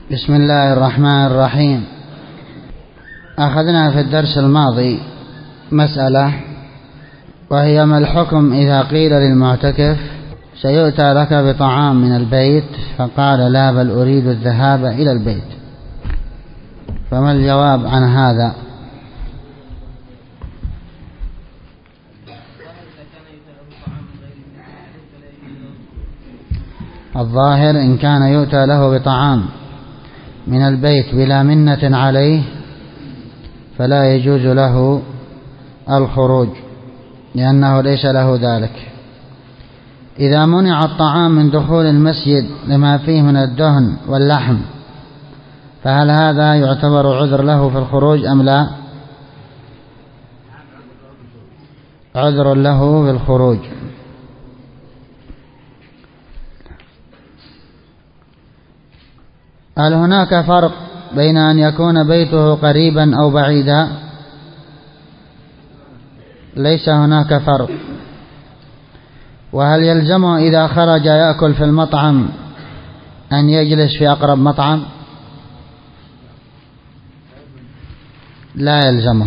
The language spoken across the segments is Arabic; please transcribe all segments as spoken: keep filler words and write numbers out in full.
بسم الله الرحمن الرحيم. أخذنا في الدرس الماضي مسألة، وهي ما الحكم إذا قيل للمعتكف سيؤتى لك بطعام من البيت فقال لا بل أريد الذهاب إلى البيت، فما الجواب عن هذا؟ الظاهر إن كان يؤتى له بطعام من البيت بلا منة عليه فلا يجوز له الخروج لأنه ليس له ذلك. إذا منع الطعام من دخول المسجد لما فيه من الدهن واللحم فهل هذا يعتبر عذر له في الخروج أم لا؟ عذر له في الخروج. هل هناك فرق بين أن يكون بيته قريبا أو بعيدا؟ ليس هناك فرق. وهل يلزمه إذا خرج يأكل في المطعم أن يجلس في أقرب مطعم؟ لا يلزمه.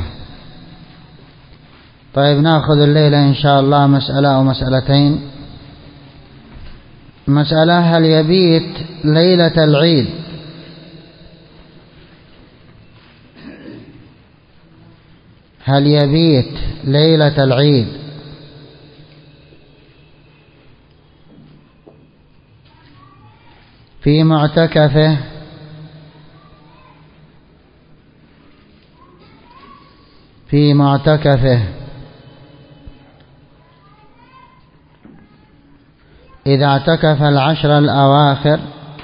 طيب نأخذ الليلة إن شاء الله مسألة أو مسألتين. مسألة: هل يبيت ليلة العيد هل يبيت ليلة العيد في معتكفه في معتكفه إذا اعتكف العشر الأواخر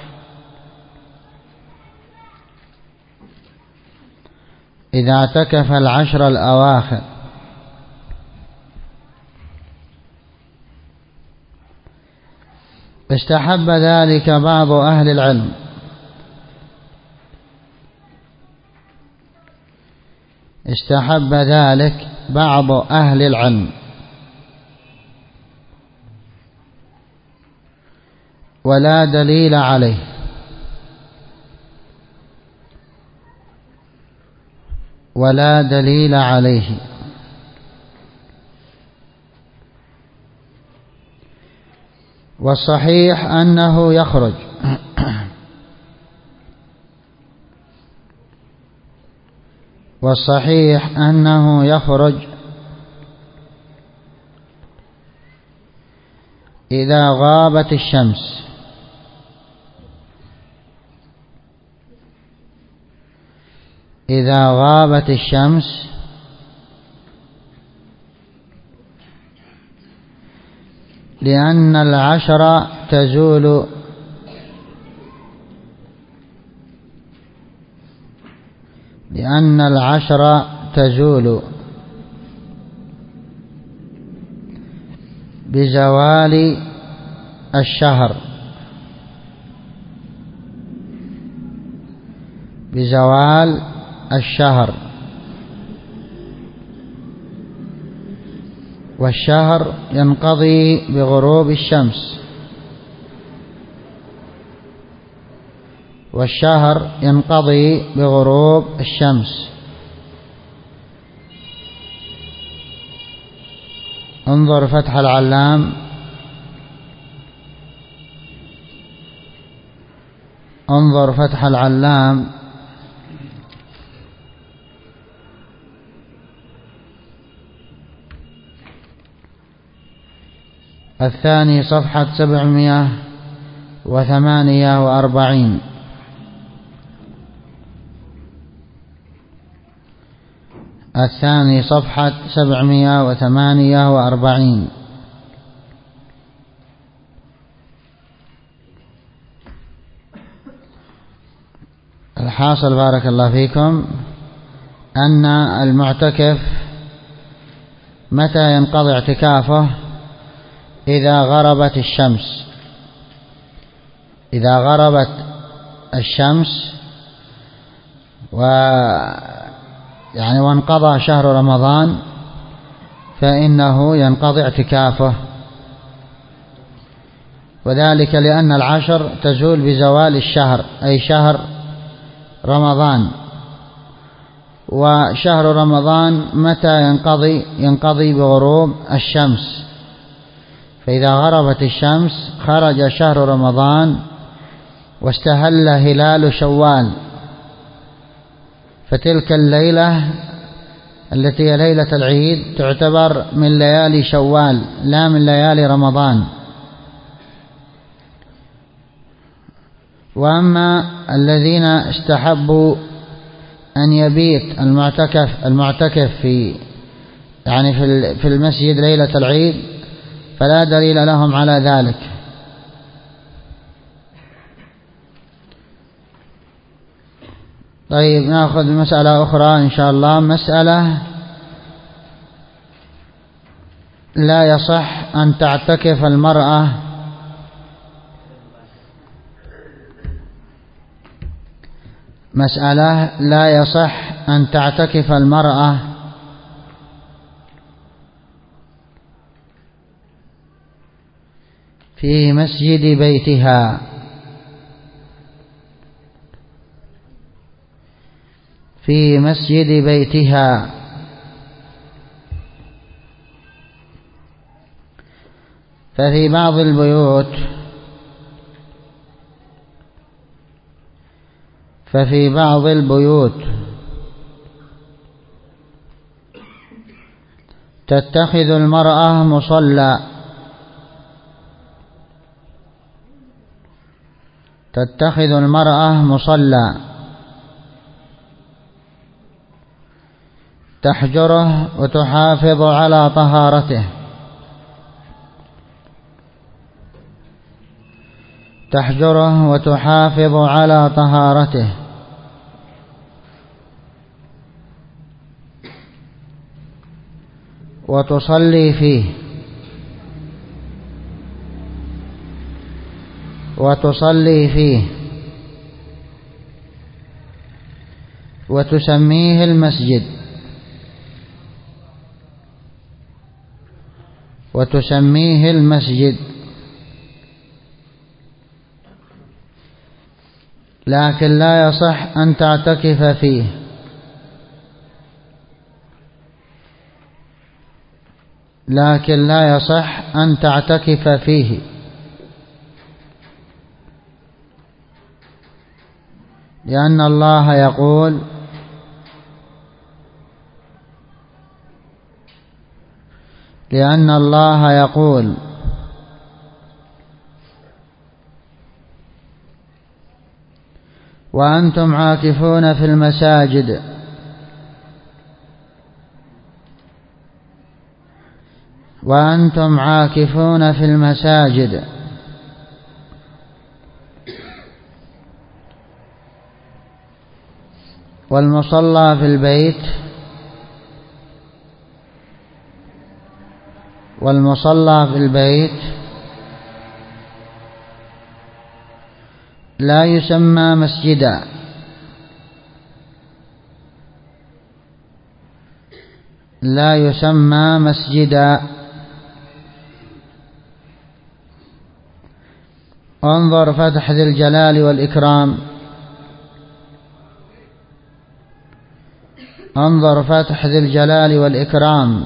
إذا اعتكف العشر الأواخر استحب ذلك بعض أهل العلم استحب ذلك بعض أهل العلم ولا دليل عليه، ولا دليل عليه. والصحيح أنه يخرج والصحيح أنه يخرج إذا غابت الشمس إذا غابت الشمس لأن العشر تزول لأن العشر تزول بزوال الشهر بزوال الشهر والشهر ينقضي بغروب الشمس والشهر ينقضي بغروب الشمس. انظر فتح العلام انظر فتح العلام الثاني صفحة سبعمائة وثمانية وأربعين. الثاني صفحة سبعمائة وثمانية وأربعين. الحاصل بارك الله فيكم أن المعتكف متى ينقضي اعتكافه؟ إذا غربت الشمس إذا غربت الشمس و يعني وانقضى شهر رمضان فإنه ينقضي اعتكافه، وذلك لأن العشر تزول بزوال الشهر، أي شهر رمضان. وشهر رمضان متى ينقضي؟ ينقضي بغروب الشمس، فإذا غربت الشمس خرج شهر رمضان واستهل هلال شوال، فتلك الليلة التي هي ليلة العيد تعتبر من ليالي شوال لا من ليالي رمضان. وأما الذين استحبوا أن يبيت المعتكف المعتكف في يعني في المسجد ليلة العيد فلا دليل لهم على ذلك. طيب نأخذ مسألة أخرى إن شاء الله. مسألة لا يصح أن تعتكف المرأة مسألة لا يصح أن تعتكف المرأة في مسجد بيتها في مسجد بيتها ففي بعض البيوت ففي بعض البيوت تتخذ المرأة مصلى تتخذ المرأة مصلى تحجره وتحافظ على طهارته تحجره وتحافظ على طهارته وتصلي فيه وتصلي فيه وتسميه المسجد وتسميه المسجد لكن لا يصح أن تعتكف فيه لكن لا يصح أن تعتكف فيه لأن الله يقول لأن الله يقول وأنتم عاكفون في المساجد وأنتم عاكفون في المساجد والمصلى في البيت والمصلى في البيت لا يسمى مسجدا لا يسمى مسجدا انظر فتح ذي الجلال والإكرام انظر فتح ذي الجلال والإكرام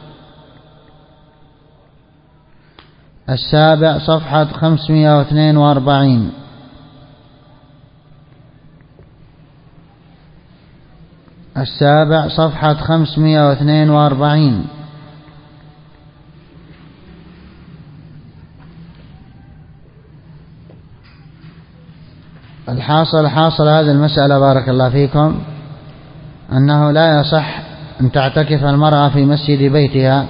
السابع صفحة خمسمائة واثنين وأربعين السابع صفحة خمسمائة واثنين وأربعين. الحاصل حاصل هذه المسألة بارك الله فيكم أنه لا يصح أن تعتكف المرأة في مسجد بيتها،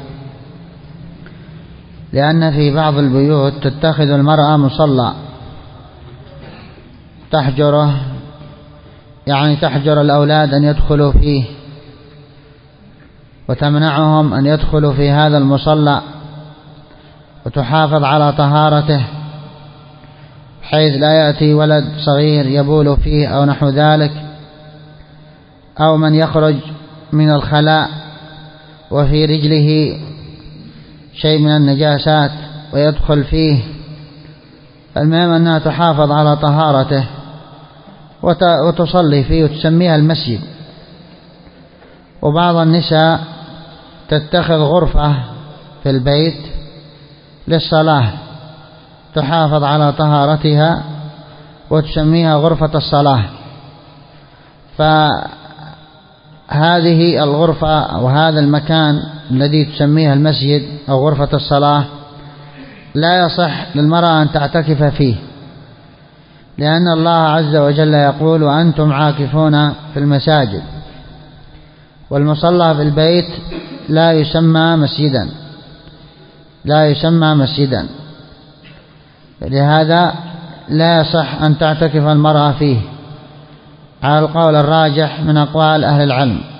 لأن في بعض البيوت تتخذ المرأة مصلى تحجره، يعني تحجر الأولاد أن يدخلوا فيه وتمنعهم أن يدخلوا في هذا المصلى وتحافظ على طهارته حيث لا يأتي ولد صغير يبول فيه أو نحو ذلك، أو من يخرج من الخلاء وفي رجله شيء من النجاسات ويدخل فيه. المهم أنها تحافظ على طهارته وتصلي فيه وتسميها المسجد. وبعض النساء تتخذ غرفة في البيت للصلاة، تحافظ على طهارتها وتسميها غرفة الصلاة. فهذه الغرفة وهذا المكان الذي تسميها المسجد أو غرفة الصلاة لا يصح للمرأة أن تعتكف فيه، لأن الله عز وجل يقول: وأنتم عاكفون في المساجد. والمصلى في البيت لا يسمى مسجدا، لا يسمى مسجدا، لهذا لا يصح أن تعتكف المرأة فيه على القول الراجح من أقوال أهل العلم.